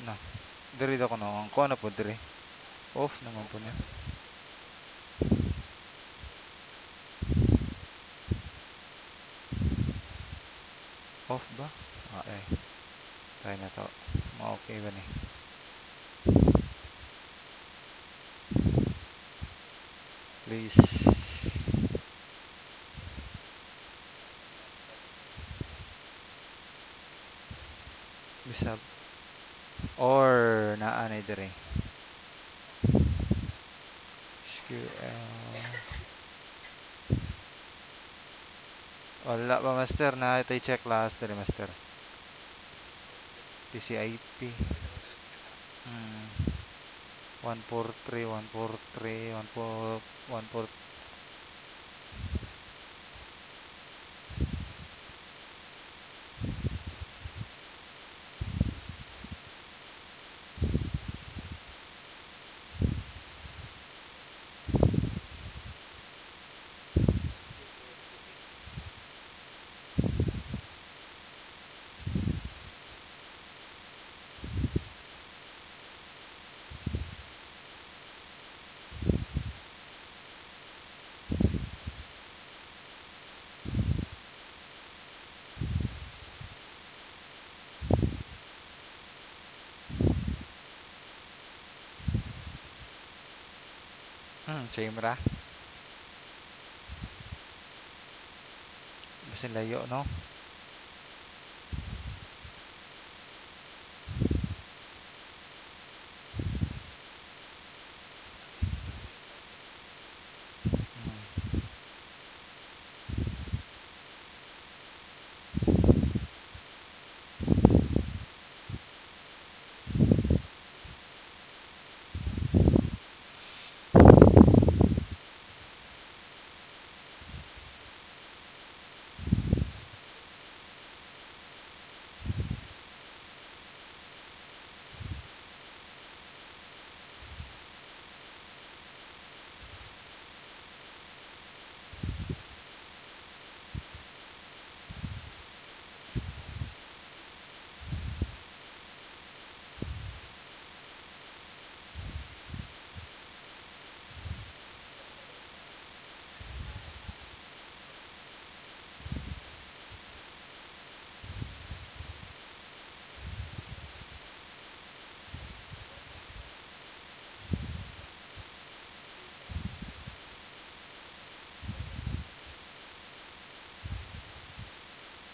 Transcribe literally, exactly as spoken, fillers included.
Na, diri daw ko no. Ang kuha na po diri. Off naman po niya. Off ba? Ah, eh. Try na to. Ma-okay ba ni? Please. Bisag. Or naa ni diri. S Q L. Wala ba master na ito check last diri master. T C I P. Hmm. one four three, one four three, one four, one four. Hmm, same ra. Basin layo no.